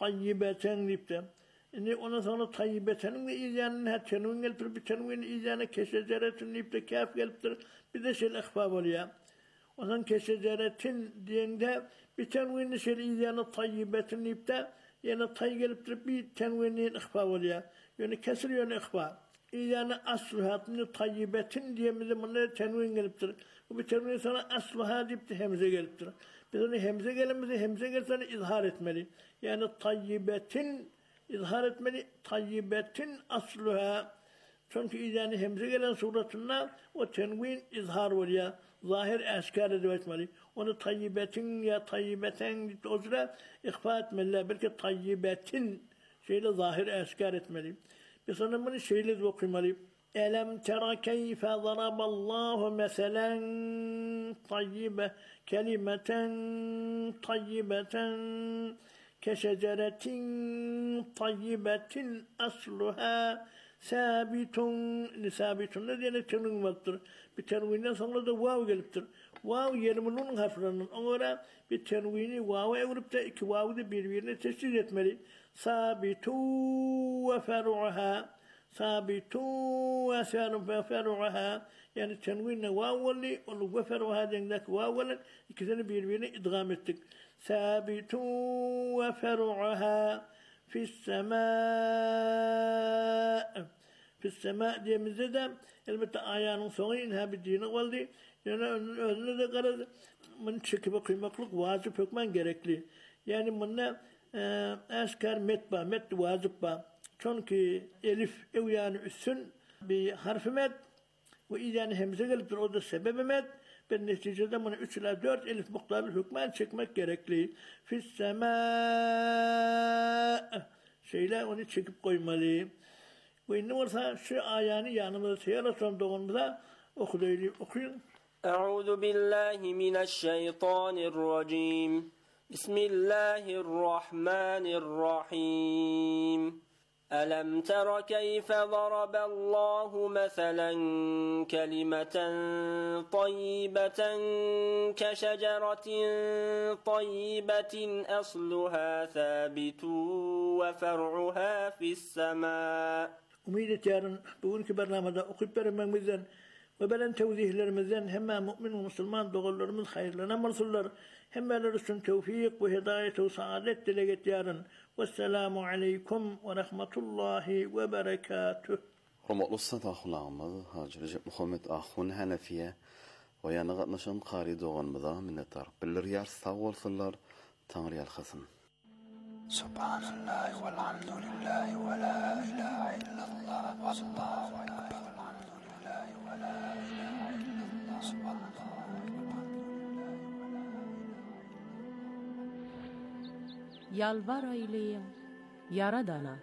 tayyibeten deyipti. Şimdi ondan sonra tayyibetenin de iziyanını her tenvin geliptir. Bir tenvinin iziyanı keşeceretin deyipti. Kâf geliptir. Bir de şeyle ihbab oluyor. O zaman keşeceretin diyende bir tenvinin şeyle iziyanı tayyibetin deyipti. Yani tay geliptir. Bir tenvinin ihbab oluyor. Yani kesir yönü ihbab. İziyanı asluhatını tayyibetin diyemizde bunlara tenvin geliptir. Bu bir tenvinin sonra asluha deyipti. Hemze geliptir. Biz onu hemze gelemizde hemze gelse izhar etmeli. Yani tayyibetin izhar etmeli, tayyibetin asluha. Çünkü izâni hemze gelen suratında o tenvin izhar oluyor. Zahir eskar etmeli. Onu tayyibetin ya tayyibeten o sıra ihfa etmeliler. Belki tayyibetin şeyle zahir eskar etmeli. Biz sonra bunu şeyle de okumalı. Elem tera keyfe zaraballahu meselen tayyibe kelimeten tayyibeten keşeceretin tayyibetin asluha sabitun ne diyene tenvin vardır. Bir tenvinden sonra da vav geliptir. Vav yerimin harflerinin. Ona bir tenvini vav'a evrip de iki vav'ı da birbirine teşhis etmeli. Sabitu ve fer'uha sabitu ve fer'uha yani tenvinle vav olli onu ve fer'uha dengdeki vav olli ikisini birbirine idgam ettik. Sabitu ve fer'uha Fis-semâ diyemizde de elbette ayağının sonu inha bittiğine oldu. Yani önüne de karadı. Bunu çekip kıymaklık vazip hükmen gerekli. Yani bununla askar metba, met vazip ba. Çünkü elif yani üssün bir harfi met ve yani hemze geliptir. O da sebebi met. Ben neticede bunu 3 ila 4 elif muhtarlı hükmen çekmek gerekli. Fis-semâ şeyle onu çekip koymalı. Ve ne varsa şu ayağını yanımıza seyirle son doğumumuza okuyun. Euzu billahi mineşşeytanirracim. Bismillahirrahmanirrahim. ألم تر كيف ضرب الله مثلا كلمة طيبة كشجرة طيبة أصلها ثابت وفرعها في السماء. Umid yarın bugünkü barnamada okuyup vermemizden ve belen tevzihlerimizden hem mümin ve Müslüman doğrularımız hayırlarına marsullar. Hem için tevfik ve hidayet ve saadet dileget yarın. Vesselamu aleykum ve rahmetullahi ve berekatuh. Hormatly sadatlarymyz, Hacı Recep Muhammed Ahun Hanefiye ve yana gatnaşan qari doğanmyza minnettar. Bilirýär sag bolsunlar, Taňry ýalhasyn. Subhanallah walhamdulillah ve la ilahe illallah wallahu akbar. Alhamdulillah ve la ilahe illallah subhanallah. Yalvar eyleyin Yaradana.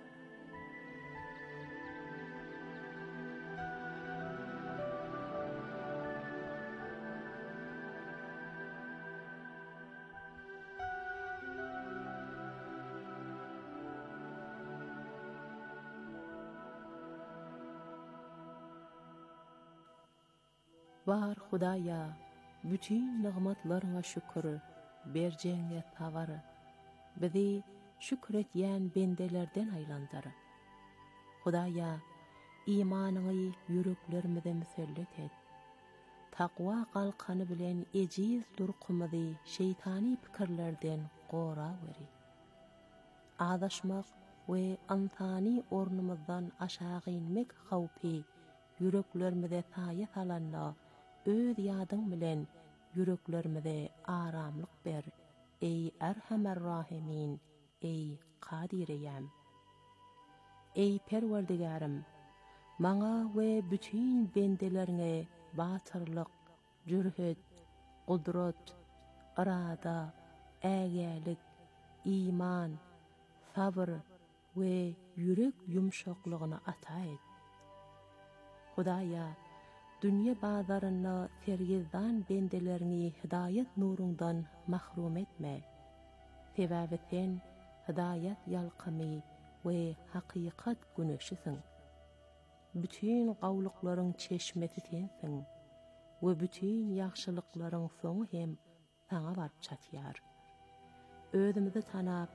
Var Hudaya, bütün nimetlerine şükür, berjeňe tawary. Bizi şükretýän bendelerden aylandyr. Hudaya, imanıňy yüreklerimize müsellet et. Takwa kalkany bilen ejiz durqumyzy şeytani pikirlerden gora beri. Adaşmak we antani ornumyzdan aşağı inmek hawpy yüreklerimize taýa salanna öz ýadyň bilen yüreklerimize aramlyk ber. Ey Erhamer Rahimin, ey Kadireyem. Ey Perwerdigarim, maňa we bütün bendelerine batyrlyk, jürhet, gudrat, arada, ägelik, iman, sabr we yürek yumşaklygyny ata et. Hudaya, dünya bazaryna sergizdan bendelerini hidayet nurundan mahrum etme. Sebäbi sen hidayet yalqamy we hakikat güneşisin. Bütün gawlyklaryň çeşmesi sensin. We bütün ýagşylyklaryň soňy hem saňa baryp çatýar. Özümizi tanap,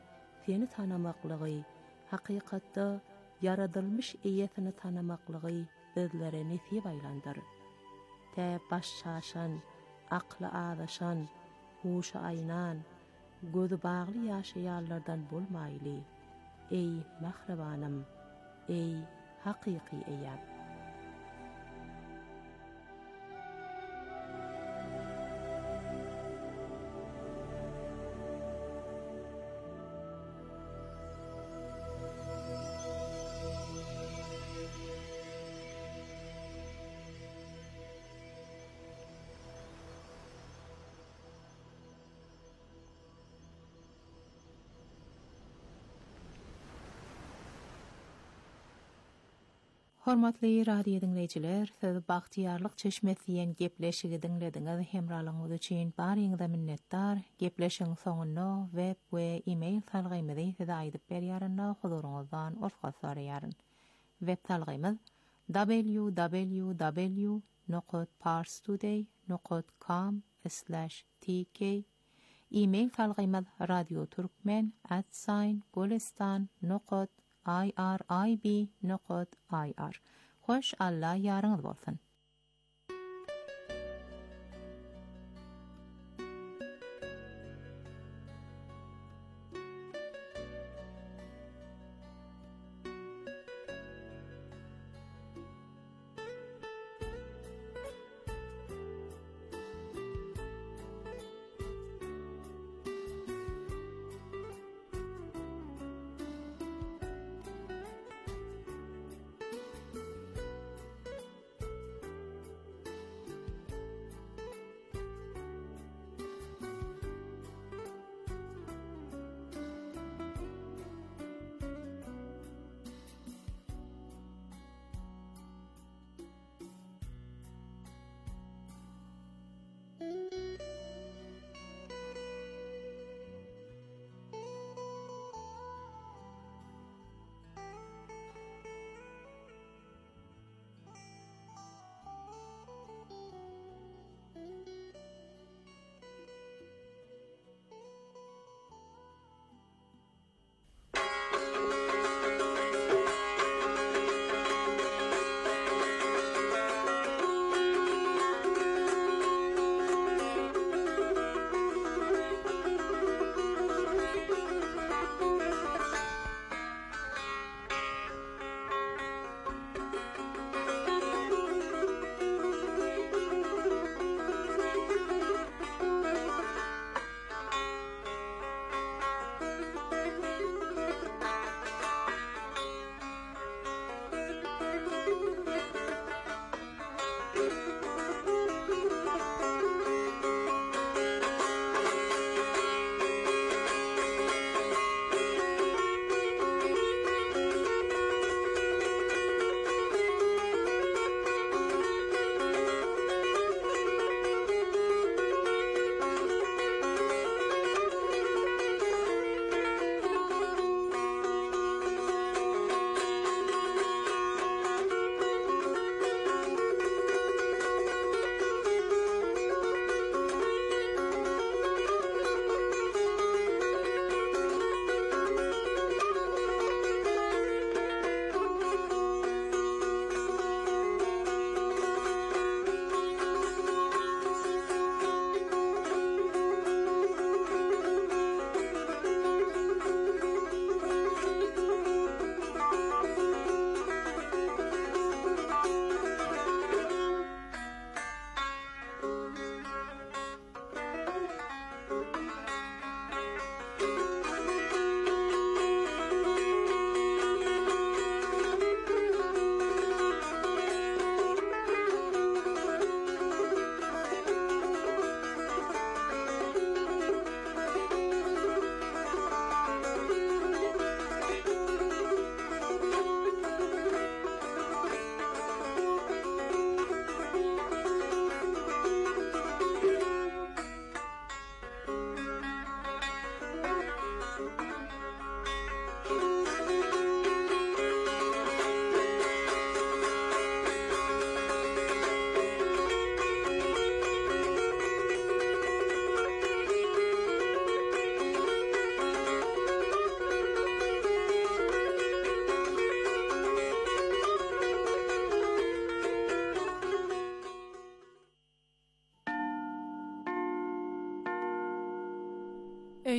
eýetini tanamaklygy, hakykatda yaradylmış eýetini tanamaklygy bizlere nesip aýlandyr. Tä baş şaşan, akly adaşan, huşa aýnan, gözü bagly ýaşaýarlardan bolmaýly. Ey mahrabanım, ey hakyky eýap. Hormatly radio dinleyijiler, siz bagtyarlyk çeşmesi ýen gepleşigi dinlediňiz. Hemralygyňyz üçin baryňyza minnetdar. Gepleşiň soňunda web we e-mail salgymyzy size aýdyp berýärynda huzuruňyzdan ortak soraýaryn. Web salgymyz www.parstoday.com/tk. E-mail salgymyz radioturkmen@golestan.irib.ir. Hoş Allah ýaryňyz bolsun.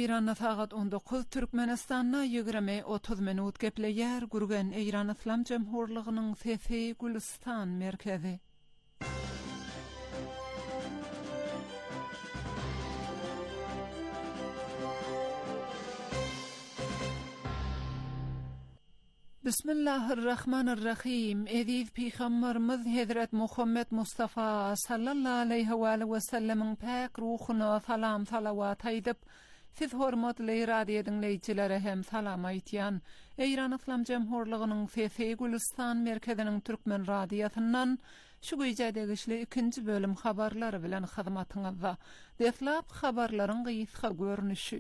İran'a saat 19 Türkmenistan'a 20-30 minut gepleyer gürgen İran İslam Cemhurluğu'nun Sefi Gülistan merkezi. Bismillahirrahmanirrahim. Ediz Peygamberimiz Hazret Muhammed Mustafa sallallahu aleyhi ve sellem'in pak ruhuna salam salavat aydıp, siz hormatly radio dinleyicilere hem salam aytýan. İran İslam Cemhurluğu'nun Sefi Gülistan merkezinin Türkmen radiosundan şu güýje degişli ikinci bölüm habarlary bilen hyzmatyňyzda. Deslap habarlaryň gysga görnüşi.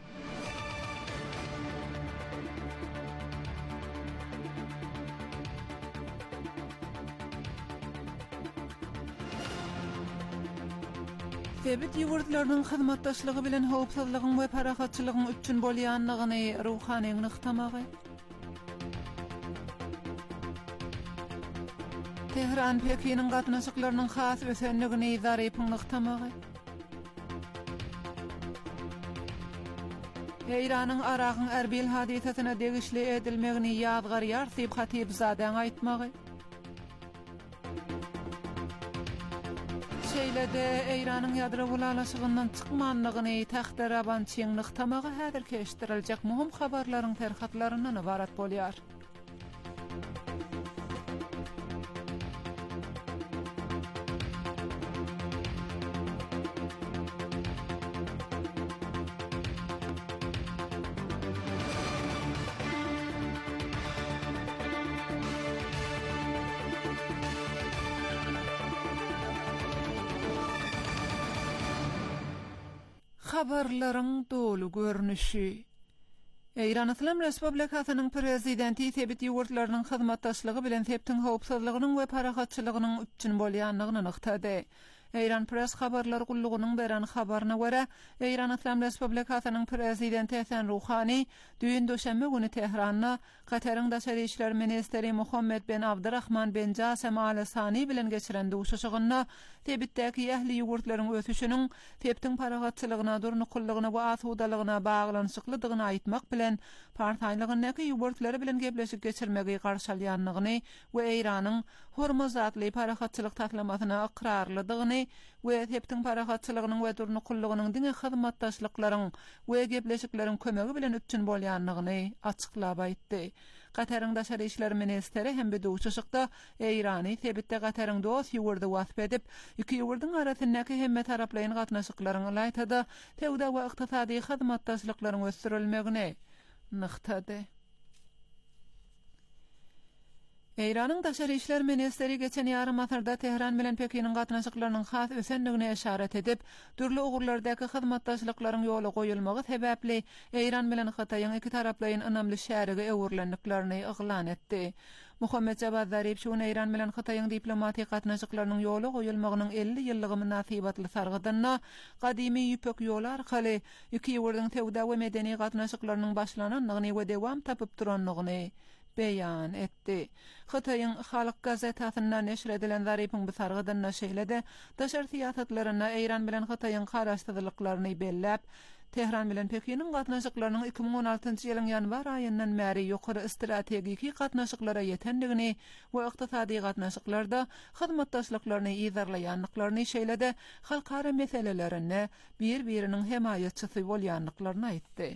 Sebit ýurtlarynyň hyzmatdaşlygy bilen howpsuzlygyň we parahatçylygyň üçin bolýanlygyny ruhanyň nyktamagy. Tehran Pekinin gatnaşyklarynyň has ösenligini zarypyň nyktamagy. İranyň Araqyň Erbil hadisasyna degişli edilmegini ýadgar ýarsyp Hatipzadan aýtmagy. Şeýlede İranyň ýadro bulalaşygyndan çykmanlygyny Taxtaraban çiň nyktamagy häzir keşdiriljek muhim habarlaryň terhatlaryndan ibarat bolýar. Habarlaryň dolu görnüşi. İran İslam Respublikasynyň prezidenti Sebit ýurtlarynyň hyzmatdaşlygy bilen septiň howpsuzlygynyň we parahatçylygynyň üçin bolýanlygyny nyktady. İran Press Habarlar Gullugynyň beren habaryna görä, İran İslam Respublikasynyň prezidenti Hasan Ruhani düýün döşembe güni Tehranda Kataryň daşary işler ministeri Muhammed bin Abdurrahman bin Jasem al-Sani bilen geçiren duşuşygyna Sebitdäki ähli ýurtlaryň ösüşiniň septiň parahatçylygyna, durnukullygyna we asudalygyna baglanyşyklydygyny aýtmak bilen partiýalygynyňky ýurtlary bilen gepleşip geçirmegi garşalýanlygyny we İranyň Hormuz adly parahatçylyk taklamasyna ikrarlydygyny we septiň parahatçylygynyň we durnukullygynyň diňe hyzmatdaşlyklaryň we gepleşikleriň kömegi bilen üçin bolýanlygyny açyklap aýtdy. Kataryň daşary işler ministeri hem bir duşuşykda İrany Sebitde Kataryň dost ýurdy wasp edip, iki ýurdyň arasyndaky hemme taraplaryň gatnaşyklaryny aýtdy, tewda we ykdysady hyzmatdaşlyklaryň ösdürilmegini nyktady. İranyň daşary işler ministeri geçen ýarym asyrda Tehran bilen Pekinin gatnaşyklarynyň has ösenligine işaret edip, türlü ugurlardaky hyzmatdaşlyklaryň ýoly goýulmagy sebäpli İran bilen Hataýyň iki taraplaryň önämli şärige öwürlenliklerini iglan etdi. Muhammed Javad Zarif şu İran bilen Hataýyň diplomatik gatnaşyklarynyň ýoly goýulmagynyň 50 ýyllygy münasabatly sargydyna gadymy ýüpek ýol arkaly iki ýurdyň tewda we medeni gatnaşyklarynyň başlananlygyny we dewam tapyp duranlygyny beýan etdi. Hataýyň Halyk gazetasyndan neşr edilen Zaripyň bu sargydyna şeýlede daşary siýasatlaryna İran bilen Hataýyň garaşdyrlyklaryny belläp, Tehran bilen Pekinin gatnaşyklarynyň 2016-njy ýylyň ýanwar aýyndan bäri ýokary strategik gatnaşyklara ýetendigini we ykdysady gatnaşyklarda hyzmatdaşlyklaryny ýazarlaýanlyklaryny şeýlede halkara meselelerini bir-biriniň hemaýatçysy bolýanlyklaryny aýtdy.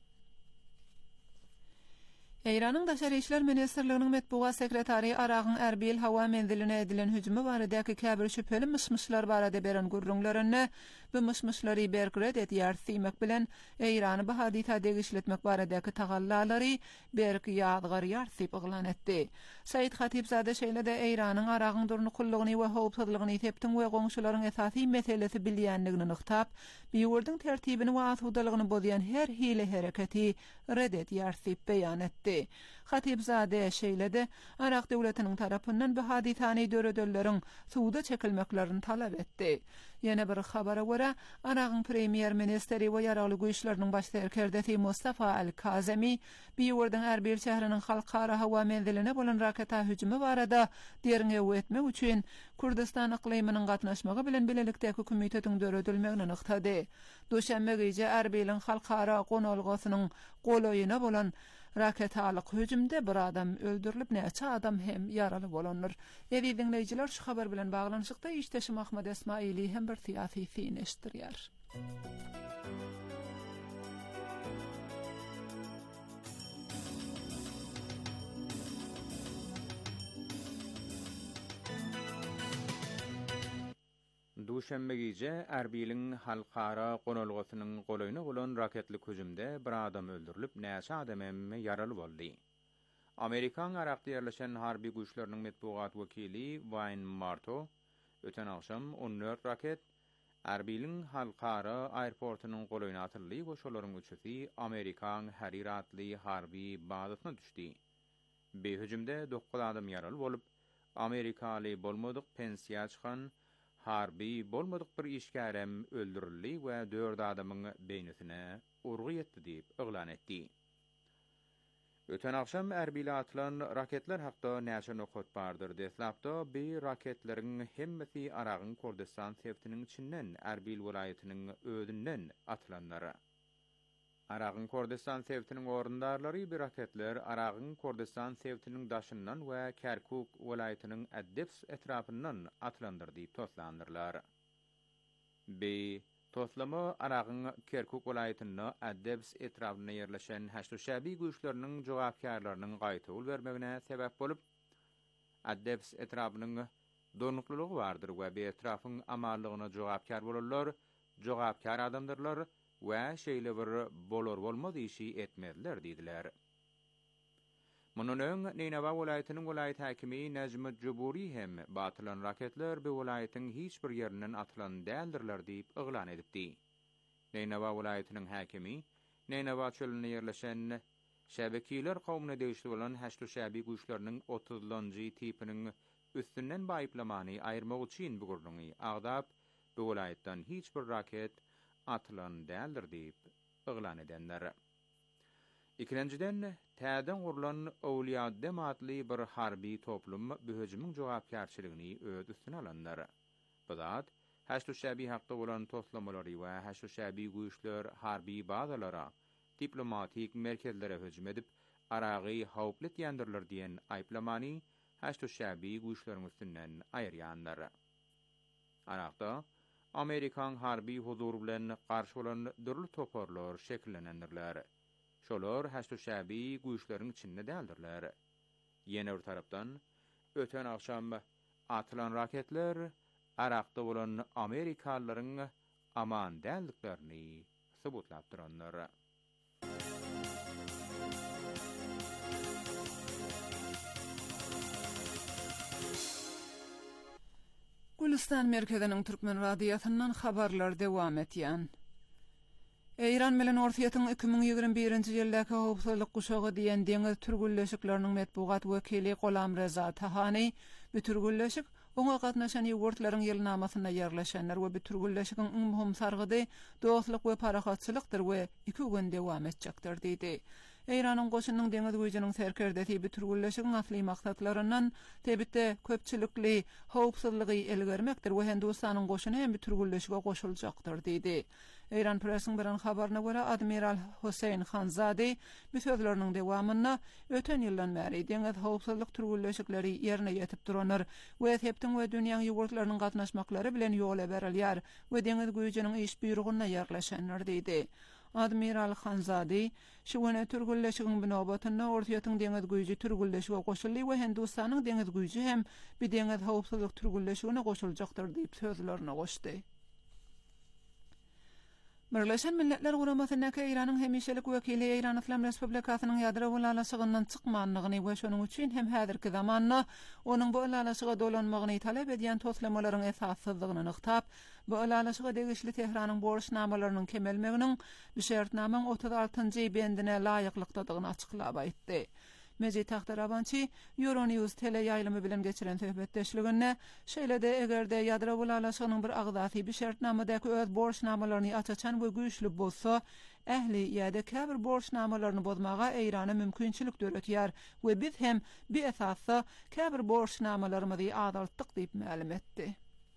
İranyň daşary işler ministerliginiň medpugat sekretary Araqyň Erbil hawa menziline edilen hüjümi baradaky käbir şüpheli myşmyşlar barada beren gurrunlaryny bu myşmyşlary bergred etýärsimek bilen İrany bu hadisa degişletmek baradaky tagallalary berk ýadgar ýarsyp iglan etdi. Said Hatipzade şeýlede İranyň Araqyň durnukullygyny we howpsuzlygyny septiň we goňşularyň esasy meselesi bilýänligini nyktap, bu ýurdyň tertibini we asudalygyny bozýan her hile hereketi red etýärsiп beýan etdi. dedi. Hatibzade şeyledi, Irak devletinin tarafından bu hadisani döredöllerin suuda çekilmeklerini talep etti. Yine bir habara göre Irak'ın Premier Ministeri ve yaralı güýçleriniň baş serkerdesi Mustafa Al-Kazemi Biýurdan Erbil şäheriniň halkara hawa menziline bolan raketa hüjümi barada derňe etmek üçin Kurdistan iqliminiň gatnaşmagy bilen bilelikdäki komitetiň döredilmegini ykdy. Duşanbe gece Erbil'in halkara gonolgasynyň golaýyna bolan raketalyk hüjümde bir adam öldürilip näçe adam hem yaraly bolanlar. Evi dinleýijiler şu habar bilen baglanşykda işteşim Ahmed Esmaili hem bir tiýasy fineşdirýär. Duşanbe gece Erbil'in halkara gonolgasynyň golaýyna bolan raketlik hüjümde bir adam öldürilip näçe adam hem yaraly boldy. Amerikan Irakda ýerleşen harby güýçleriniň medpugat wekili Wayne Marto öten akşam 14 raket Erbil'in halkara aýrportunyň golaýyna atyldy we şolaryň üçüsi Amerikan Harir adly harby bazasyna düşdi. Bu hüjümde 9 adam yaraly bolup Amerikaly bolmadyk pensiýa çykan harbi bolmadyk bir işgärem öldürildi we 4 adamyň beýnesine urgy ýetdi diýip oglan etdi. Öten akşam Erbil'e atılan raketler hakda näçe nokot bardyr deslapda bir raketleriň hemmesi Irak'ın Kurdistan sewtiniň içinden Erbil welaýatynyň ödünden atylanlary. Irak'ın Kurdistan sewtiniň orundarlary bir raketler Irak'ın Kurdistan sewtiniň daşyndan we Kerkuk welaýatynyň Addebs etrapyndan atlandyr diýip toslandyrlar. B toslama Irak'ın Kerkuk welaýatyny Addebs etrabyna ýerleşen haçly şäbi güýçleriniň jogapkarlarynyň gaýtyl bermegine sebäp bolup Addebs etrapynyň donuklylygy bardyr we bu etrafyň amallygyna jogapkar bolarlar, jogapkar adamdyrlar we şeýle bir bolar bolmady işi etmediler diýdiler. Munun öň Neynava welaýatynyň welaýat häkimi Najmy Juburi hem batylan raketler bu welaýatyň hiç bir ýerinden atylan däldirler diýip oglan edipdi. Neynava welaýatynyň häkimi Neynava çölüne ýerleşen şäbekiler kawmyna degişli bolan haçly şäbi güýçleriniň 30-njy tipiniň üstünden baýplamany aýyrmak üçin bugurdyňy agdap bu welaýatdan hiç bir raket atylan däldir diýip oglan edenler. İkinciden täden gurulan Awliýadem adly bir harby toplum bu hüjümüň jogapkarçylygyny öz üstüne alanlar. Bu zat haçly şäbi hakda bolan toslamalary we haçly şäbi güýçler harby bazalara, diplomatik merkezlere hüjüm edip Aragy hawplit ýandyrlar diýen aýplamany haçly şäbi güýçleriň üstünden aýyrýanlar. Arakda Amerikan harbi huzur bilen garşy bolan dürli toporlar şekillenendirler. Şolar haçly şäbi güýçleriň içinde däldirler. Ýene bir tarapdan öten akşam atylan raketler Arakda bolan Amerikalılaryň aman däldiklerini subutlap duranlar. Gülistan merkeziniň Türkmen radiosynyň habarlar dewam etýän. Eýran bilen Ortaýatyň 2021-nji ýyldaky howpsuzlyk guşagy diýen deňiz türgülleşikleriniň medpugat wekili Golam Reza Tahany bu türgülleşik oňa gatnaşan ýurtlaryň ýylnamasyna ýerleşenler we bu türgülleşigiň iň muhim sargydy dostlyk we parahatçylykdyr we 2 gün dewam etjekdir diýdi. Eýranyň goşunyň deňiz güýjüniň serkerdesi bu türgülleşigiň asly maksatlaryndan tebitde köpçülikli howpsuzlygy elgermekdir we Hindistanyň goşuny hem bu türgülleşige goşuljakdyr diýdi. Eýran presiň bilen habaryna görä Admiral Hüseyin Hanzadi bu sözleriniň dewamyna öten ýyldan bäri deňiz howpsuzlyk türgülleşikleri ýerine ýetip duranlar we heptiň we dünýäň ýurtlarynyň gatnaşmaklary bilen ýola berilýär we deňiz güýjüniň iş büýrugyna ýerleşenler diýdi. Admiral Hanzadi şu güne türgülleşigiň binobatyna Ortaýatyň deňiz güýji türgülleşige goşuldy we Hindistanyň deňiz güýji hem bu deňiz howpsuzlyk türgülleşigine goşuljakdyr diýip sözlerini goşdy. Birleşen Milletler Guramasyndäki Iranyň hemişelik wekili Iran Islam Respublikasynyň ýadro bulalaşygyndan çykmanlygyny we şonuň üçin hem häzirki zamanna onuň bu ulalaşyga dolanmagyny talep edýän toslamalaryň esassyzlygyny nyktap, bu ulalaşyga degişli Tehranyň borçnamalarynyň kemelmeginiň bu şertnamaň 36-njy bendine laýyklykdadygyny açyklap aýtdy. Mejit Tahtarabançy Euronews tele ýaýlymy bilen geçiren söhbetdeşliginde şeýlede egerde ýadro bulalaşygynyň bir agdaty bir şertnamadaky öz borçnamalaryny açaçan we güýçli bolsa, ähli ýa-da käbir borçnamalaryny bozmaga Irana mümkinçilik döretýär we biz hem bir esasda käbir borçnamalarymyzy adaltdyk diýip ma'lum etdi.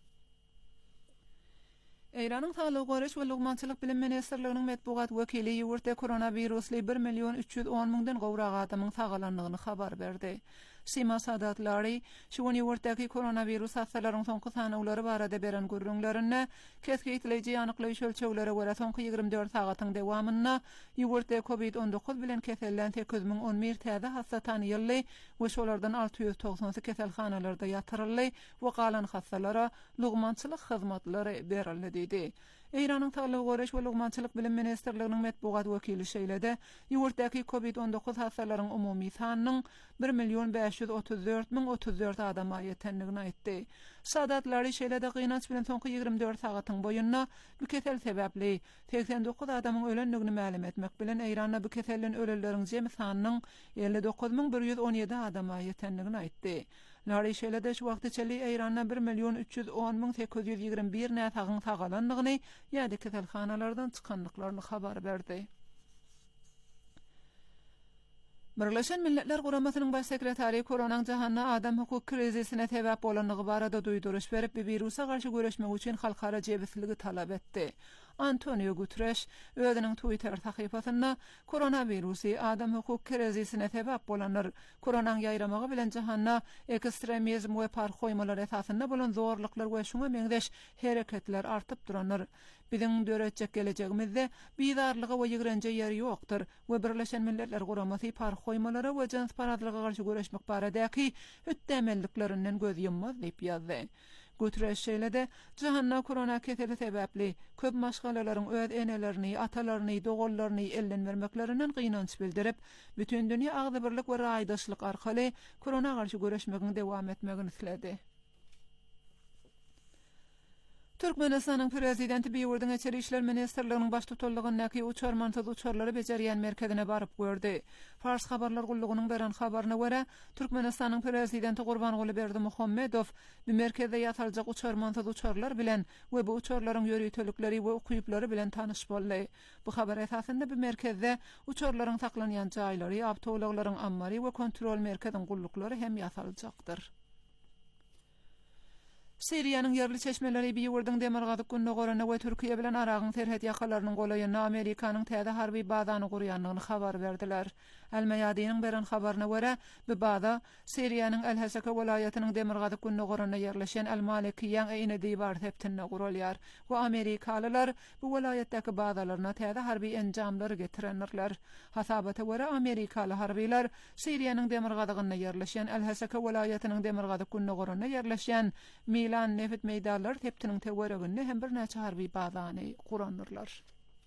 Iranyň Saglyk goraş we Lugmançylyk bilim ministrliginiň medpugat wekili ýurtda koronavirusly 1.310.000 gowrak adamyň sagalanlygyny habar berdi. Sima Sadatlary şu ýurtdaky koronavirus hastalarynyň soňky sanawlary barada beren görüňlerini kesgitleýiji ýanyklaýyş ölçegleri görä soňky 24 sagatyň dowamyna ýurtda COVID-19 bilen kesellen 8011 täze hasta tanýyldy we şolardan 690 keselhanalarda ýatyryldy we galan hastalara Lugmançylyk hyzmatlary berildi diýdi. Iranyň Saglyk goraş we Lugmançylyk bilim ministrliginiň medpugat wekili şeýlede ýurtdaky COVID-19 hastalarynyň umumy sanynyň 1.534.034 adama ýetenligini aýtdy. Sadatlary şeýlede gynanç bilen soňky 24 sagatyň boýunna bu kesel sebäpli 89 adamyň ölenligini ma'lum etmek bilen Iranda bu keselden ölenleriň jemy sanynyň 59.117 adama ýetenligini aýtdy. Lary şeýlede şu wagtda çeli Iranda 1.310.821 näsagyň sagalanlygyny ýa-da keselhanalardan çykanlyklaryny habar berdi. Birleşen Milletler Guramasynyň baş sekretary koronaň jahanna adam hukuk krizisine sebäp bolanlygy barada duýduruş berip, bu virusa garşy göreşmek üçin halkara jebisligi talap etdi. Antonio Guterres özüniň Twitter sahypasynda koronavirusy adam hukuk krizisine sebäp bolanlar, koronaň ýaýramagy bilen jahanna ekstremizm we parhoýmalar esasynda bolan zorluklar we şoňa meňdeş hereketler artyp duranlar. Biziň döretjek gelecegimizde bidarlyga we ýigrenje ýeri ýokdur we Birleşen Milletler Guramasy parhoýmalary we jans paradlyga garşy göreşmek baradaky ütdemelliklerinden göz yummaz diýip ýazdy. Guterres şeýlede jahanna korona keseli sebäpli köp maşgalalaryň öz enelerini, atalaryny, dogolaryny elden vermeklerinden gynanç bildirip, bütün dünýä agdy birlik we raýdaşlyk arkaly korona garşy göreşmegiň dowam etmegini isledi. Türkmenistanyň prezidenti Biýurdyň Içeri işler ministrliginiň baş tutuldygynyňky uçarmansız uçarlary bejerýän merkezine baryp gördi. Fars habarlar gullugynyň beren habaryna görä, Türkmenistanyň prezidenti Gurbanguly Berdimuhammedow bu merkezde ýatyljak uçarmansız uçarlar bilen we bu uçarlaryň ýöriýtelikleri we ukyplary bilen tanyş boldy. Bu habar esasında bu merkezde uçarlaryň saklanýan jaýlary, awtowlaklaryň ammary we kontrol merkeziniň gulluklary hem ýatyljakdyr. Siriýanyň ýerli çeşmeleri Biýurdyň demirgazyk gününe gorana we Türkiýe bilen aragyň serhet ýakalarynyň golaýyna Amerikanyň täze harby bazany gurýanlygyny habar berdiler. El-Mayadinyň beren habaryna görä, bu baza Siriýanyň El-Hasaka welaýatynyň demirgazyk gününe gorana ýerleşen El-Malikiýan eýne diýbar septinde gurulýar we Amerikalylar bu welaýatdaky bazalaryna täze harby enjamlar getirenler. Hasabata görä Amerikaly harbylar Siriýanyň demirgazygyna ýerleşen El-Hasaka welaýatynyň demirgazyk gününe gorana ýerleşen Milan nefit meýdanlar teptiniň tewereginde hem bir näçe harby bazany guranyrlar.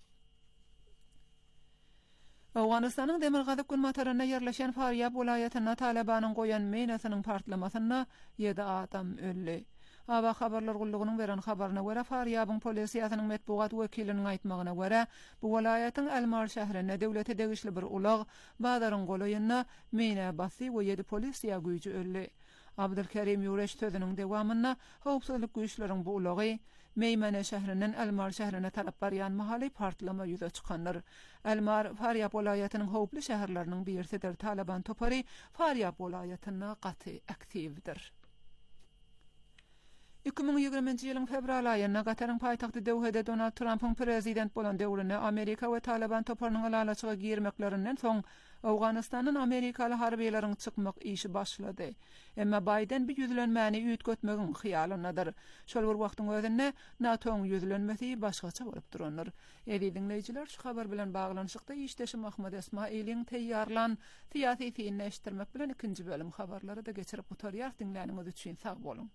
Awganistanyň demirgazyk gün mataryna ýerleşen Faryab welaýatyna Talabanyň goýan meýnasynyň partlamasyna 7 adam öldi. Aba habarlar gullugynyň beren habaryna görä Faryabyň polisiýasynyň medpugat wekiliniň aýtmagyna görä, bu welaýatyň Elmar şäherine döwlete degişli bir ulag badaryň golaýyna meýna basy we 7 polisiýa güýji öldi. Abdülkerim Yureş sözünün dewamyna howpsuzlyk güýçleriň bu ulagy Meýmene şäheriniň Elmar şäherine tarap barýan mahaly partlama ýüze çykanlar. Elmar Faryab welaýatynyň howply şäherleriniň birisidir. Taliban topary Faryab welaýatyna gaty aktivdir. 2020-nji ýylyň fevral aýyna Gataryň paýtagty Dowhede Donald Trumpyň prezident bolan döwrüne Amerika we Taliban toparynyň alaçyga girmeklerinden soň Awganistanyň Amerikaly harbylaryň çykmak işi başlady. Emma Biden bu ýüzlenmäni üýtgetmegiň hyýalyndadyr. Şol bir wagtyň özünde NATO'ň ýüzlenmesi başgaça bolup duranlar. Dinleýijiler, şu habar bilen baglanyşykda işdeşim Ahmad Esmailiň teýýarlan syýasy fiýilneşdirmek bilen ikinji bölüm habarlary da geçirip oturýar. Dinläniňiz üçin sag bolun.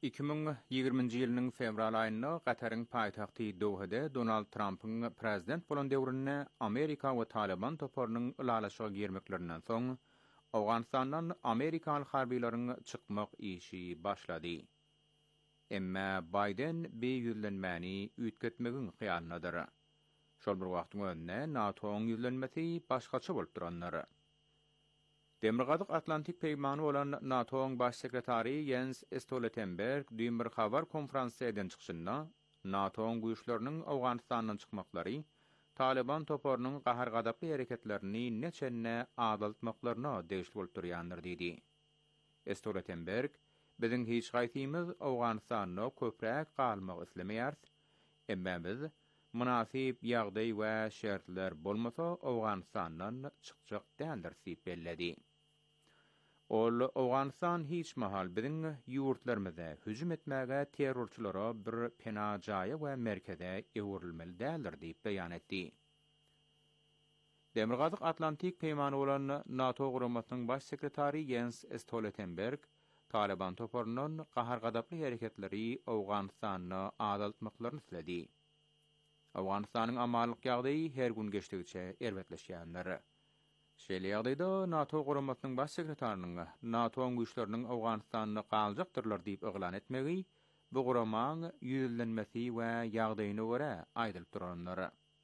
2020 ýylynyň fevral aýynda Gataryň paýtagty Dohada Donald Trump'yň prezident bolan döwründe Amerika we Taliban toparynyň ulalaşyga girmeklerinden soň Awganystandan Amerikaly harbiýlaryň çykmak işi başlady. Emma Biden beýüzlenmäni ütgetmegiň hyýanynadyr. Şol bir wagtyň önüne NATO-nyň ýüzlenmesi başgaça bolup duranlar. Demirgazyk Atlantik peýmany bolan NATO-nyň baş sekretary Jens Stoltenberg düýün bir habar konferensiýadan çykyşynda NATO-nyň güýçleriniň Awganystandan çykmaklary Taliban toparynyň gahar gadaply hereketlerini neçenne adaltmaklaryna degişli bolup durýandyr diýdi. Stoltenberg, "Biziň hiç gaýtymyz Awganystanda köpräk galmak islemeýär. Emma biz münasip ýagdaý we şertler bolmasa Awganystandan çykjak däldir" diýip belledi. Ol Awganystan hiç mahal biziň ýurtlarymyza hüjüm etmäge terrorçylara bir pena jaýy we merkeze ewrilmeli däldir diýip beýan etdi. Demirgazyk Atlantik peýmany bolan NATO guramatynyň baş sekretary Jens Stoltenberg, Taliban toparynyň gahar gadaply hereketleri Awganystanyny adaltmaklaryny isledi. Awganystanyň amalyk ýagdaýy her gün geçdigiçe erwetleşýändir. Şeýle ýagdaýda NATO guramatynyň baş sekretarynyň NATO güýçleriniň Awganystanyny galjaktyrlar diýip eglan etmegi bu guramanyň ýüzlenmesi we ýagdaýyna görä aýdylyp duranlar.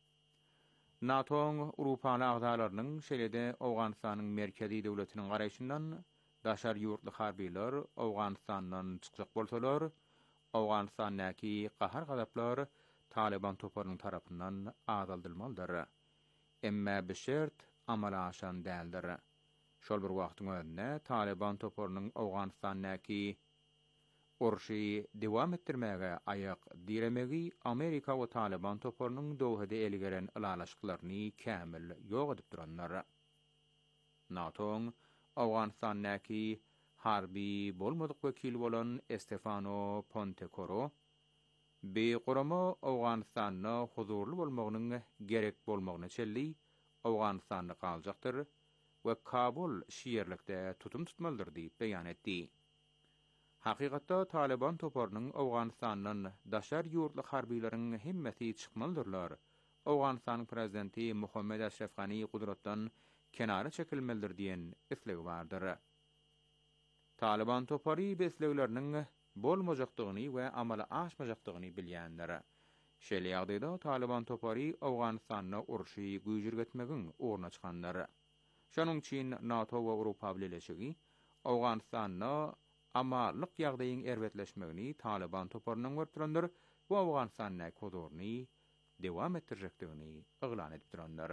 NATO-nyň Urupaly agzalarynyň şeýlede Awganystanyň merkezi döwletiniň garaýşyndan daşar ýurtly harbiýler Awganystandan çykjak bolsalar, Awganystandaky gahar gadaplar Taliban toparynyň tarapyndan azaldylmalydyr. Emma bu şert amala aşan däldir. Şol bir wagtyň önüne Taliban toparynyň Awganystandaky urşy dewam etdirmäge aýak diremegi Amerika we Taliban toparynyň Dohada elgeren ulalaşyklaryny kämil ýok edip duranlar. NATO-nyň Awganystandaky harbi bolmadyk wekili bolan Stefano Pontecoro, "Beýgurama Awganystanda huzurly bolmagynyň gerek bolmagyny çelli Awganystanda galjakdyr we Kabul şiýerlikde tutum tutmalydyr" diýip beýan etdi. Hakykatda Taliban toparynyň Awganystandan daşar ýurtly harbiýleriň himmeti çykmalydyrlar. Awganystanyň prezidenti Muhammed Ashraf Ghani gudratdan kenara çekilmelidir diýen islegi bardyr. Taliban topary beslegleriniň bolmajakdygyny we amala aşmajakdygyny bilýänler. Şeýle ýagdaýda Taliban topary Awganystanyna urşy güýjürgetmegiň orna çykanlar. Şonuň üçin NATO we Awropa birleşigi Awganystanyna amalyk ýagdaýyň erwetleşmegini Taliban toparynyň görtürendir we Awganystanyň kodoryny dewam etdirjekdigini eglan edip duranlar.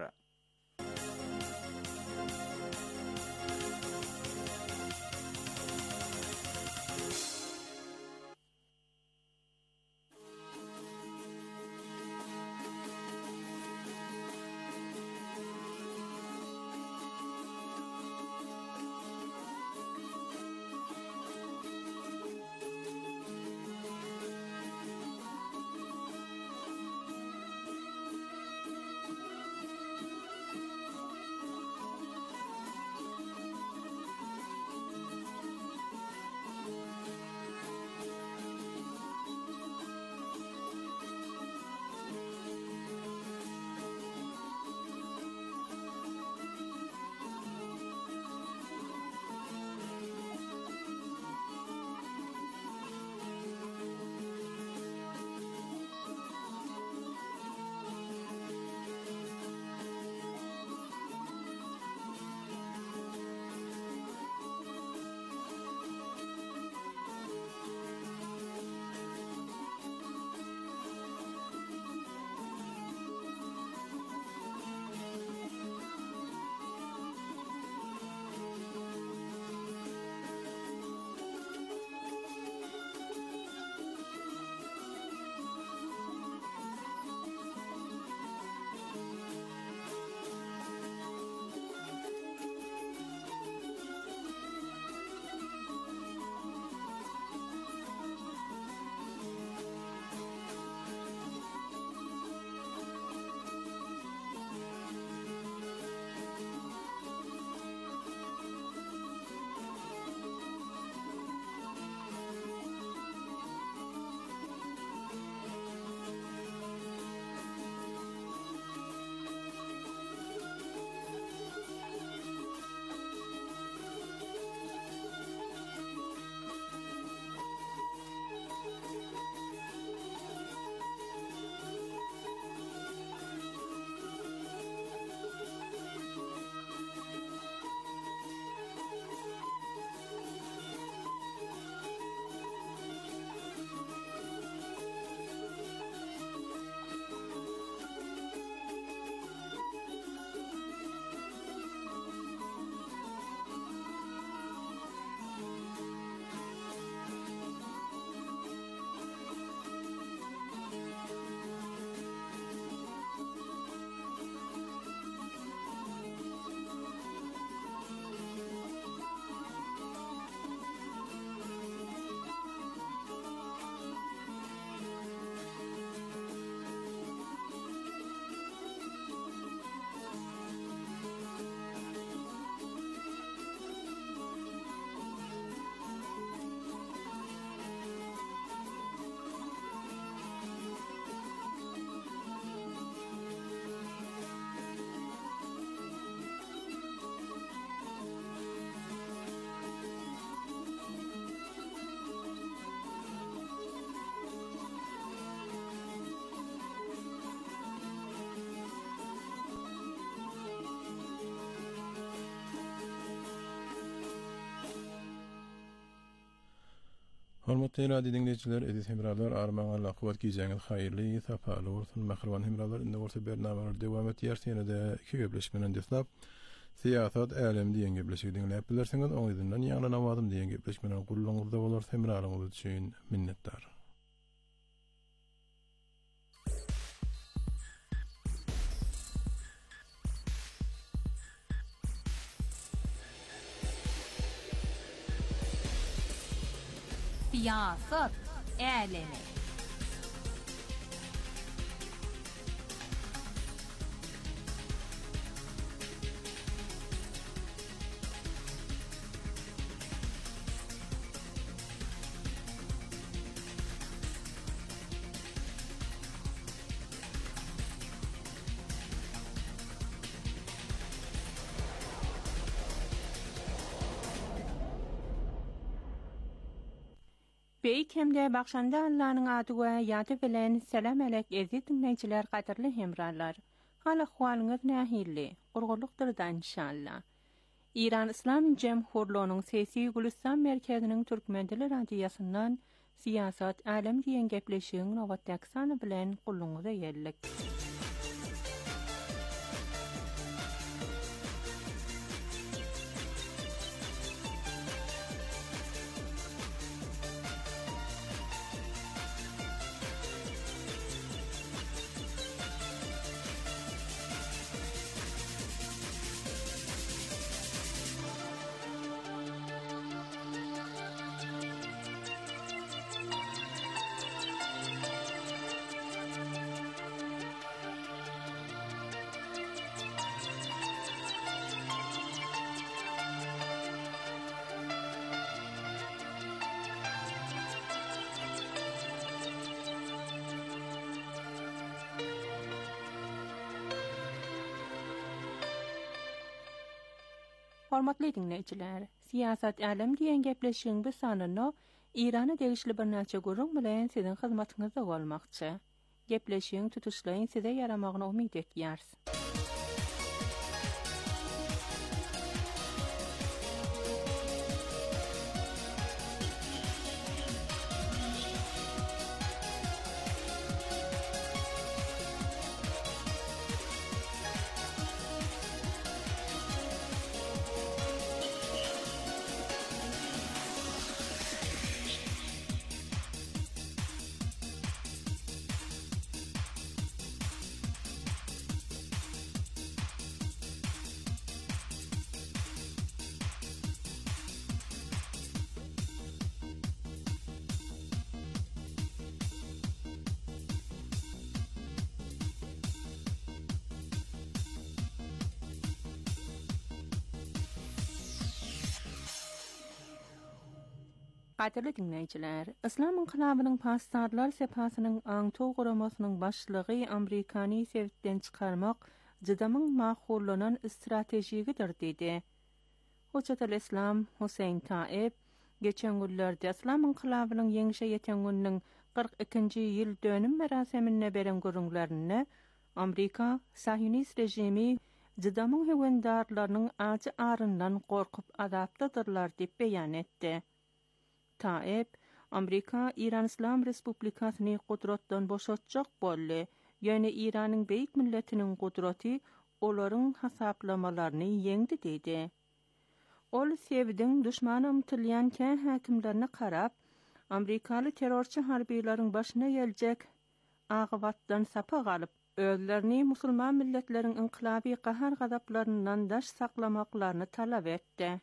Hormatly radio dinleyijiler, edis hemralar armaňa laqwat giýjeňiz haýyrly, sapaly bolsun. Mahrwan hemralar indi bolsa bernamalar dowam etýär. Senede iki gepleşmeden dislap siyasat älim diýen gepleşigi dinläp bilersiňiz. Oňyzyndan ýaňlan awadym diýen gepleşmeden gullaňyzda bolar hemralaryňyz üçin minnetdar. Siyasat älemi. Beýkemde bakşanda Allah'ın adı we ýaty bilen selam alek eziz dinleyijiler, gaderli hemralar. Hala ahwalyňyz nähilli? Gurgurlukdyrda inşallah. İran İslam Cemhurluğunyň sesi Gülistan merkeziniň Türkmen dili radiosynyň siyasat älem diýen gepleşigiň nowatdaksany bilen gulluňyza ýerlik. Hormatly dinleyijiler, siyasat älem diýen gepleşigiň bu sanyny Irana degişli bir näçe gurrun bilen siziň hyzmatyňyzda bolmakçy. Gepleşigiň tutuşlaryň size yaramagyny umyt etýärs. Gaderli dinleyijiler, İslam inqilabynyň pastarlar sepasynyň aňtow guramasynyň başlygy Amerikany sevdden çykarmak jydamyň maqullanan stratejigidir dedi. Hoçatal İslam Hüseyin Taib geçen günlerde İslam inqilabynyň ýeňişe ýeten gününiň 42-nji ýyl dönüm merasimine beren gurulmaryny Amerika Sahyonist rejimi jydamyň hewendarlarynyň ajy aryndan gorkup adaptadyrlar diýip beýan etdi. Taib, Amerika İran İslam Respublikasyny gudratdan boşatjak boldy. Ýöne Iranyň beýik milletiniň gudraty olaryň hasaplamalarını ýeňdi dedi. Ol sevdiň düşmana umtylýan kän häkimlerine karap, Amerikaly terrorçy harbiýlaryň başyna geljek agybatdan sapa galyp, özlerini musulman milletleriň inqilabi gahar gazaplaryndan daş saklamaklaryny talap etdi.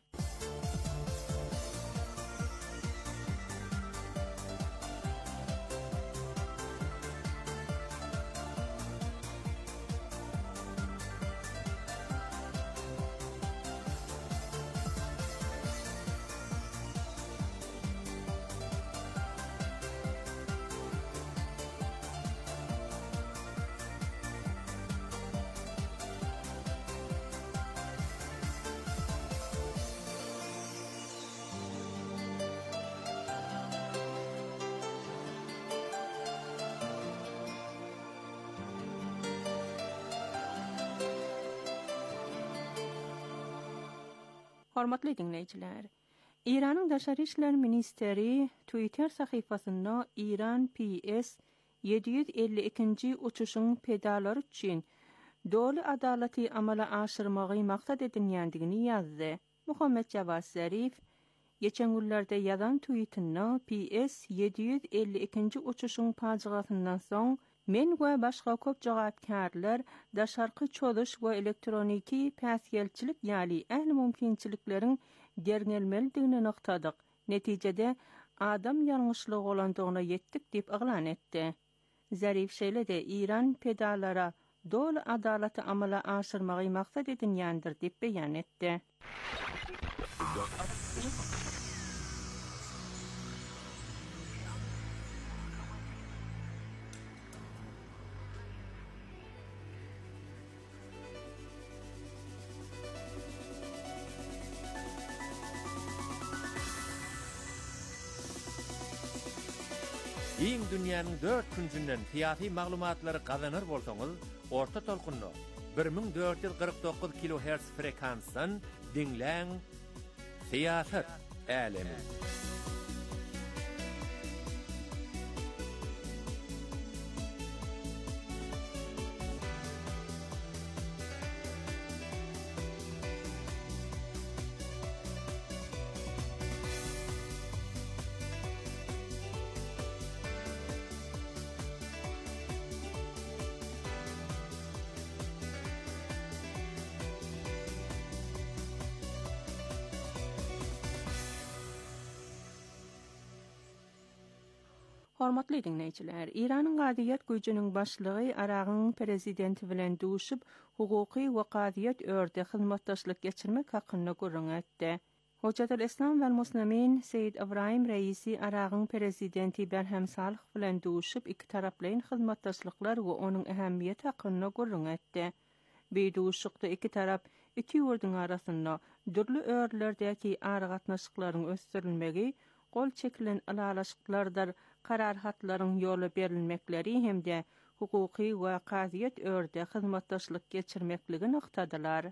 Hormatly dinleyijiler, İran'ın Daşary işler ministeri Twitter sahifasında İran PS 752-nji uçuşun pedalary üçin dowly adalaty amala aşyrmagy maksat edilýändigini ýazdy. Muhammed Javad Zarif geçen günlerde yazan tweetinde PS 752-nji uçuşun pajygasyndan soň men we başga köp jogapkärler daşarky çoluş we elektroniki päsgelçilik ýaly ähli mümkinçilikleriň dergelmelidigini noktadyk. Netijede adam ýalňyşlygy bolandygyna ýetdik diýip aglan etdi. Zarif şeýle-de İran pedallara dowly adalaty amala aşyrmagy maksat edilýändir diýip beýan etdi. Iň dünýäniň 4 künsünden fiýaty maglumatlary gazanır bolsaňyz, orta tolkunly 1449 kHz frekansdan dinläň Siýasat älemi. Hormatly dinleýijiler, İranyň Gadyýat güýjüniň başlygy Aragyň prezidenti bilen duşup hukuky we gadyýat örde hyzmatdaşlyk geçirmek hakyna gurrun etdi. Hojatul Islam we Muslimin Seyyid Ibrahim Reisi Aragyň prezidenti Berhem Salih bilen duşup iki taraplyň hyzmatdaşlyklar we onuň ähemmiýeti hakyna gurrun etdi. Bu duşukda iki tarap iki ýurduň arasynda dürli örlerdäki ara gatnaşyklaryň ösdirilmegi, gol çekilen alalaşyklardyr, karar hatlaryň ýoly berilmekleri hemde hukuky we gadyýat örde hyzmatdaşlyk geçirmekligi noktadylar.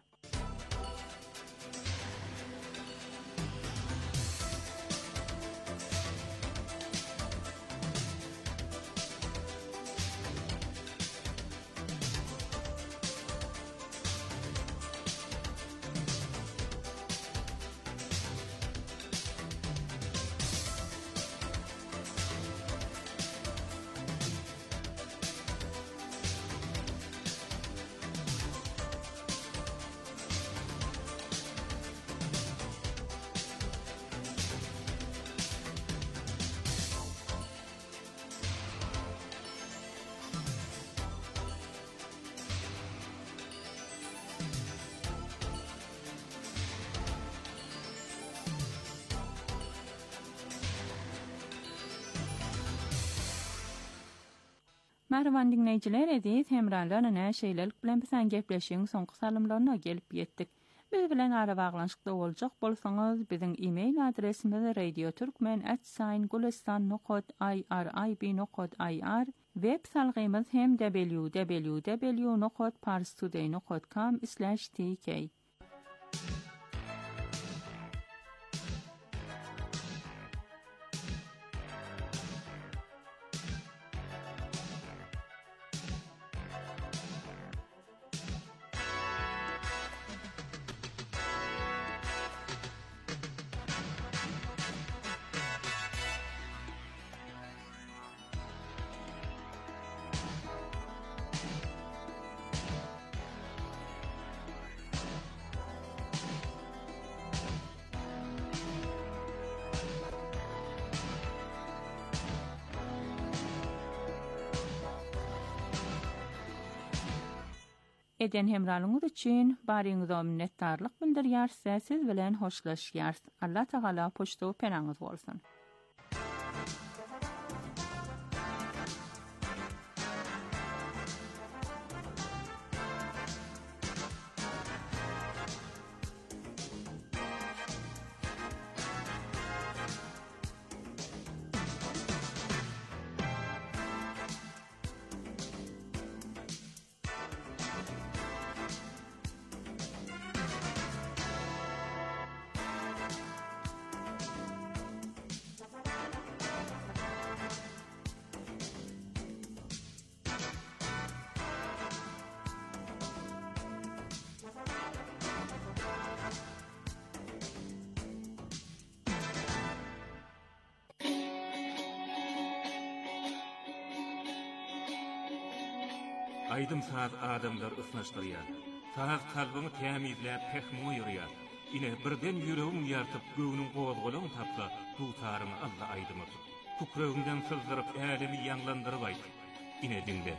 Merhaban dinleyijiler, edis hemralarına näşeýlelik bilen bilen gepleşiň soňky salymlaryna gelip ýetdik. Biz bilen ara baglanşykda boljak bolsaňyz, biziň e-mail adresimiz radioturkmen@gulistan.irib.ir, web salgymyz hem www.parstoday.com/tk. Eden hemralyňyz üçin baryňyza minnetdarlyk bildirýär, siz bilen hoşlaşýar. Allah Taala poşto penaňyz bolsun. Aydym saat adamlar ısnaşdyrýar. Sağ kalbyny tämizläp pehmi ýürýär. Ine birden ýüregim ýartyp göwnüň gowazgolagyny tapsa, tutarmy Allah aýdymy. Tukragymdan sızdyryp älimi ýanglandyryp aýdy. Ine dinle.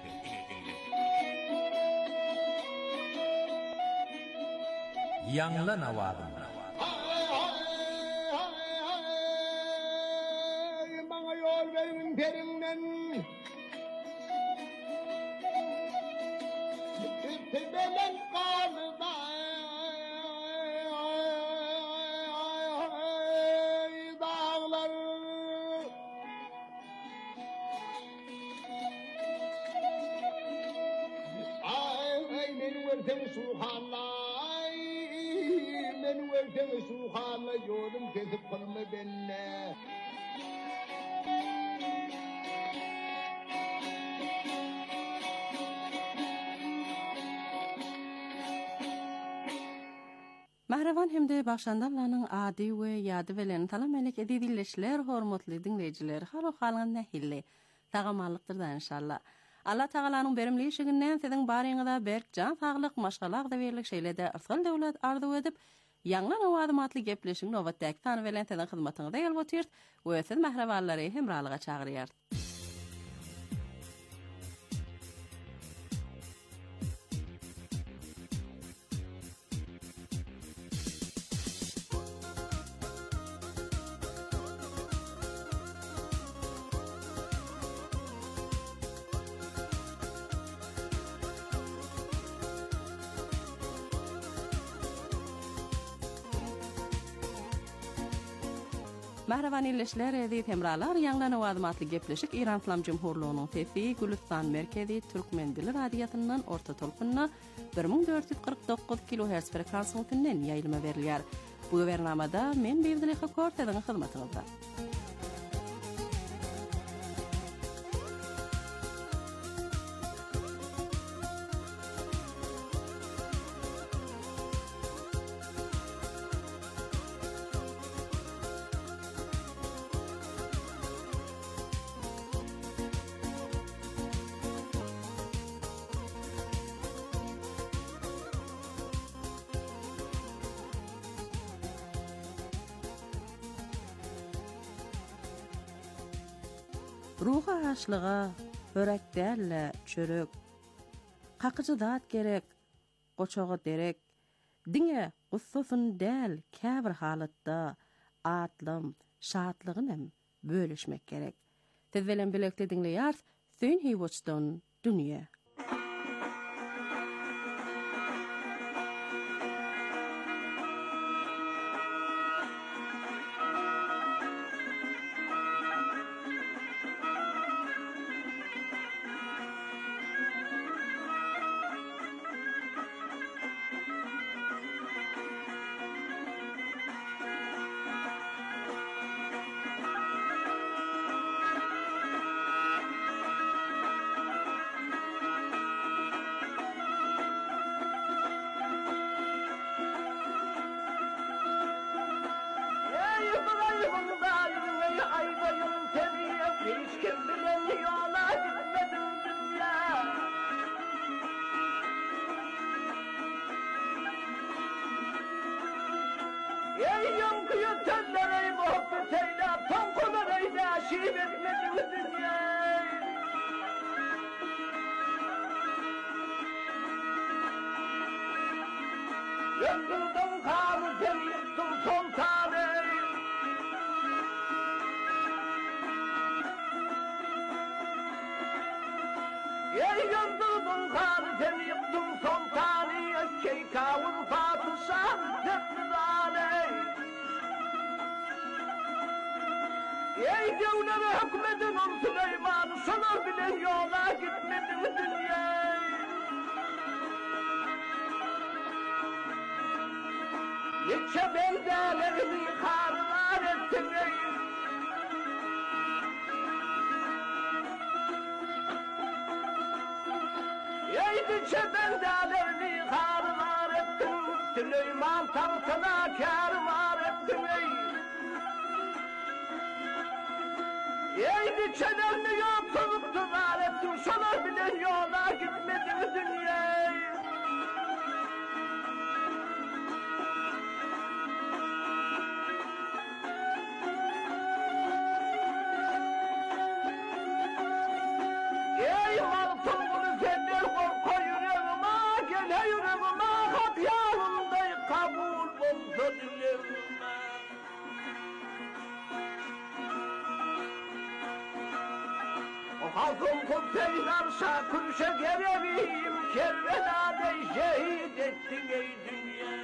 Ýanglan awazym. Maňa ýol berin perinden. Tebelen qalda. Dağlar. Ay men wertem subhanallah. Men wertem subhanallah ýolum kesip qalma benne. Mahravan hemde başandalanyň ady we ýady bilen talam elek edilişler hormatly dinleýijiler halo halgyň nähilli tagamalykdyrdan inşallah. Allah Tagalanyň berimli şeginden siziň baryňyzda berk jan saglyk maşgalak da berlik şeýlede arsal döwlet arzu edip ýanglan awadymatly gepleşiň nowatdaky tany bilen siziň hyzmatyňyzda gelýär we siz mahrawanlary hemralyga çagyrýar. Mahravan illeşler edip hemralar ýanglan awadymatly gepleşik İran İslam Jumhurluğunyň Tefi Gülistan merkezi Türkmen dili radiýatyndan orta tolkunna 1449 kHz frekansynyň ýaýlyma berilýär. Bu bernamada men Bevdili Hakortadyň hyzmatyňyzda. Ruha açlığa, hörekderle çörük, kakıcı dat gerek, koçoğu derek, dine gussusun del käbir halatda, atlım, şatlığınım bölüşmek gerek. Tezvelen bilekli dinleyar, Sön Hivoç'dan Dünya. Eydi çenelini yok soluktu galettin, şolar bile yola gitmedi dünyayı. Ey maltımını senden korka yüreğime, gele yüreğime, hap yanımda kabul olsa dilerime. O halkım kumseyler şakırşa gelevim, Kerbela'da şehit ettin ey dünya.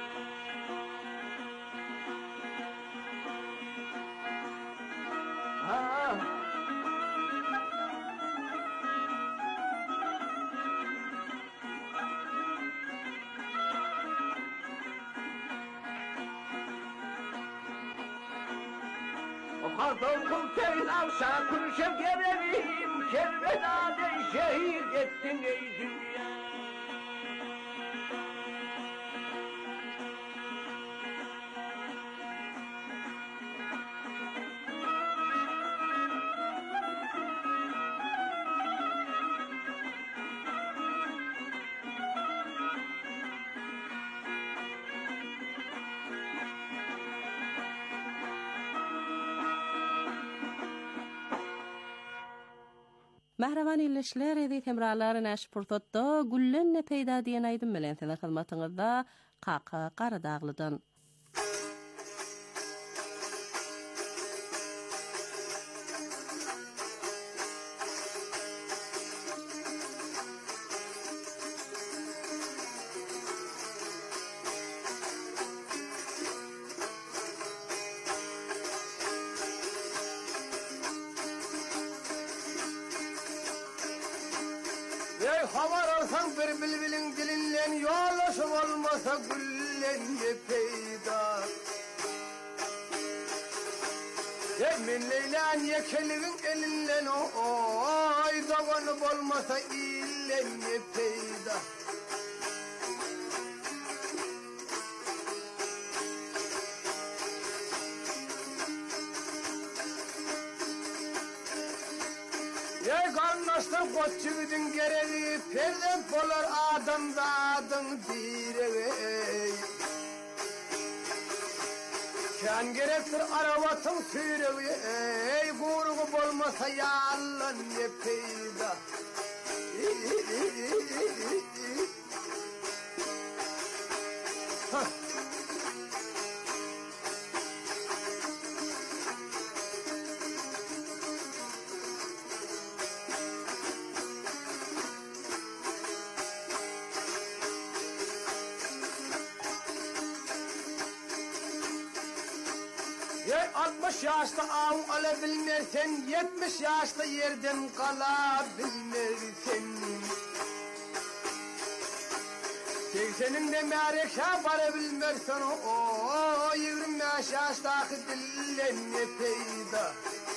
Halkım kumseyler şakırşa gelevim, Kerbela'da şehit ettin ey dünya. Mahravan illeşler edi temraları näş purtotda güllenne peýda diýen aýdym bilen sene hyzmatyňyzda Kaka Garadaglydan. Havar alsan bir bilbilin dilinden yollaşım olmasa güllenge peyda. Emin leylan yekeligin elinden oy doganıp olmasa illenge peyda. Karnaşlar koççugudun gereği perden polar adamdadın direği. Kan gerektir arabatın süreği, gurgu olmasa yallan ne peyda. Ey 60 yaşta av alabilmersen, 70 yaşta yerden kalabilmersen. 80'inde mereka varabilmersen, o 25 yaştaki dillenme peyda.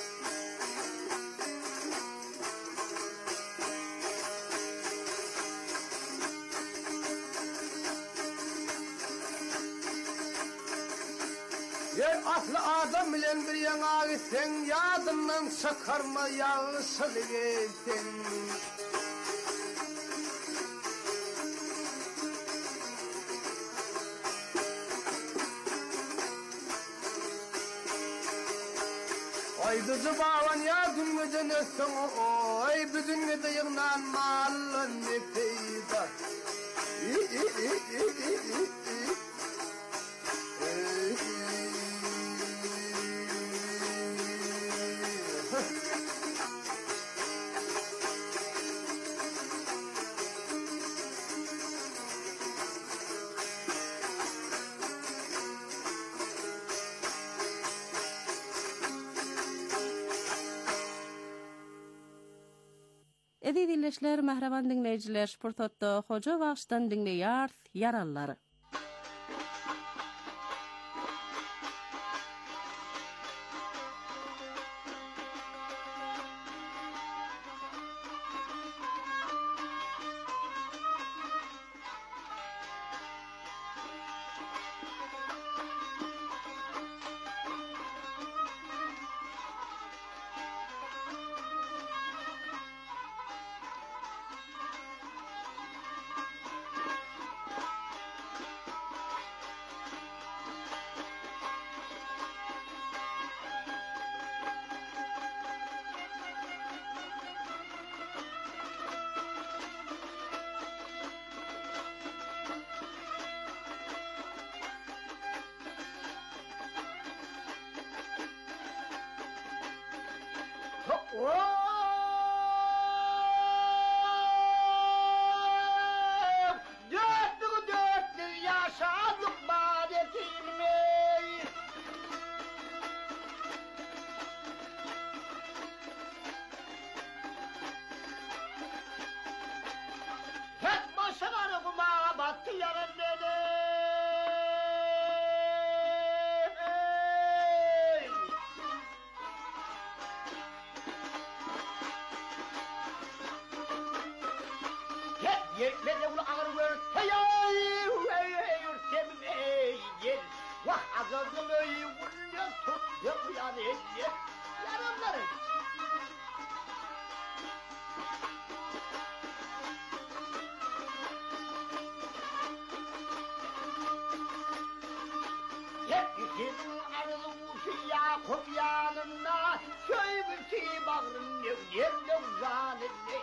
Aslı adam bilen bir yana gitsen, yadından çıkarma yağısız gitsen. Oy kızı bağlan ya düngüden ötsün, oy büdün dıyığından mallın ne peyda. Edi dilleşler, mahraban dinleyijiler, şpurtotda hoca wagtdan dinleýär yarallary. Dörtlü yaşadık badetinme. Hep başıları kuma battı yarın beni. Yekmede ulu ağır vörteyay, yürtemim ey, vah azazım ey, vurya tut, yapıyan ey, yaramlarım. Hep senin arzu uşu Yakup yanında, söygüsü bağrın yerine uzanın ey.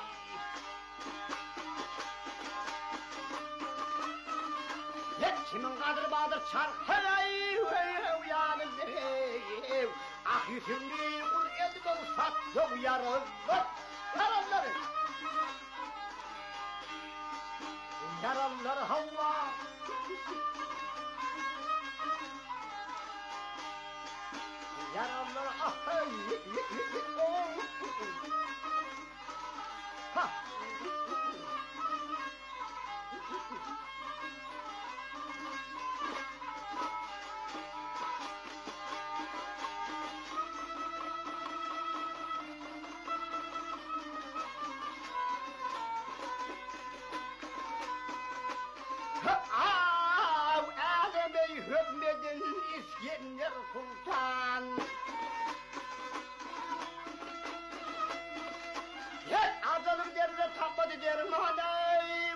Kimin kadır badır çarkay uyanın ey. Ah yüzümlü kul elbol sattı uyarın. Yaranları. Yaranları Havva. Yaranları ah hey. Ha. Hükmedin İskender Sultan. Hep adalım derine tapmadı derim anay.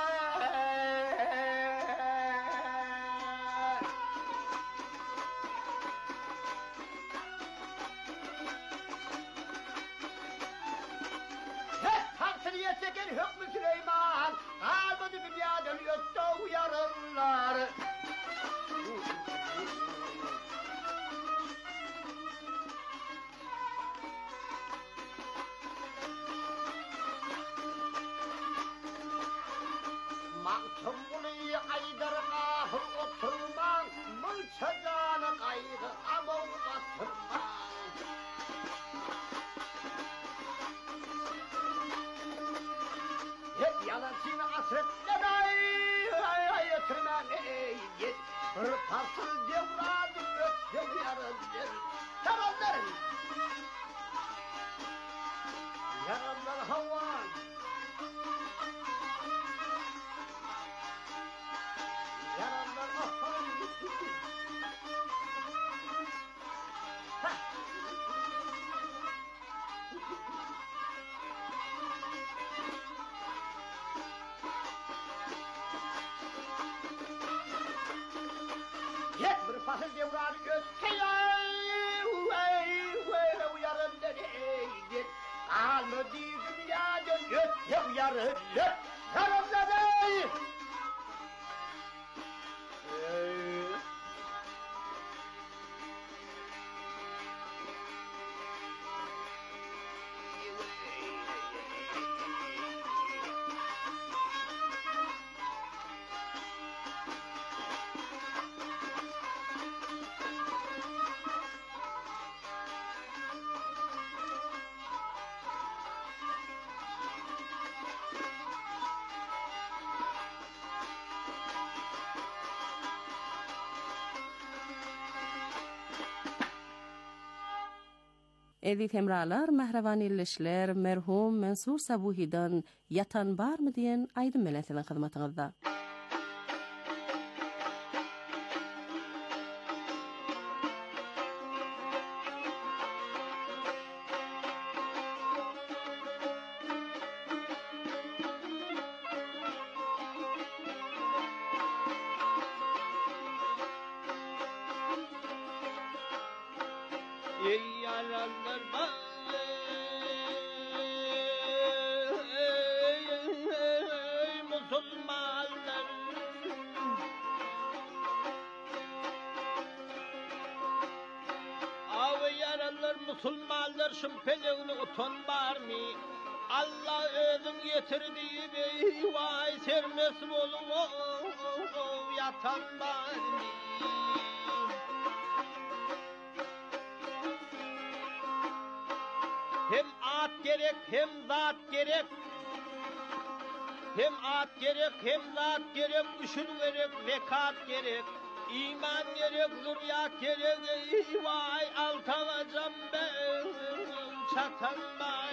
Hep taksiriye çeker hükmü Süleyman. Almadı dünyadan yoksa uyarırlar. Maktubuli aydar ahır oturman, mılçacanı kaygı amor batırman. Hep yalasını asretlemey, yatırman ey git. Hırpasız devradı ötse uyarındır. Yaranlar. Yaranlar havan. Yaranlar ahan. Hep bir fasıl devranı öteyay, uyarındır ey. Kalmadı dünyadan öte uyarındır. Yaranlar ey. Edip hemralar, mahravan ilişler, merhum Mansur Sabuhi'dan yatan bar mı diyen aydın meletinin hizmetinizde. musulmanlar şümpeleğini utanbar mı? Allah özün getirdiği bey vay sermes olun yatanlar mı? Hem at gerek hem zat gerek. Hem at gerek hem zat gerek. Üşür gerek zekat gerek. İman gerek zürriyat gerek. Vay altavacam ben çatanlar.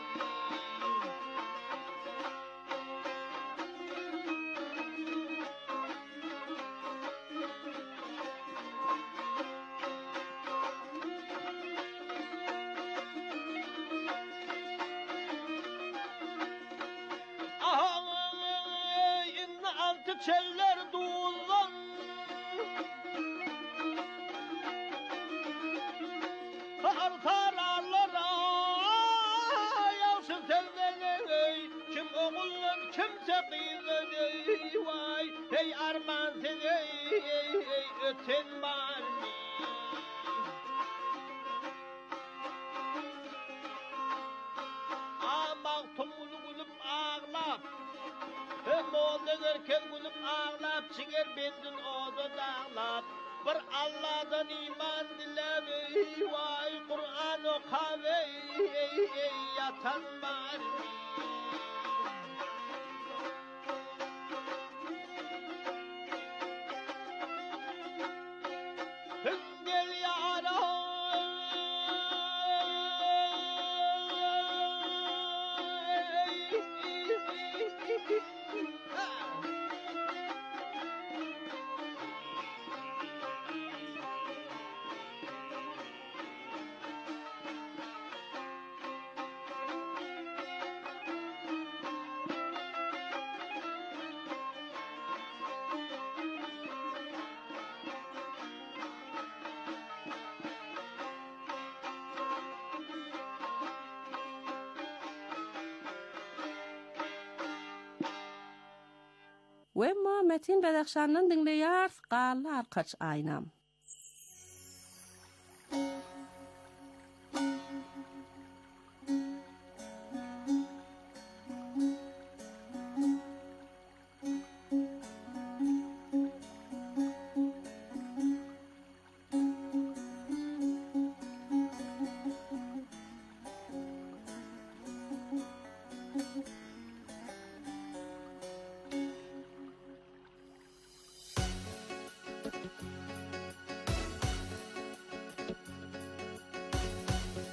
Çeller doğulan Artararlara Yavşın sevdene Kim oğullan kimse kıyıdene Vay hey arman sene Öten var mı? Mağtum gülüp ağlap hem oğlan erken gülüp ağlap çiğer bendin oda dağlap bir Allah'dan iman dile vay Kur'an okave yatan var Hüngel yara Wemma Metin Bedakşan'ın dinleýär Garly arkaç aynam.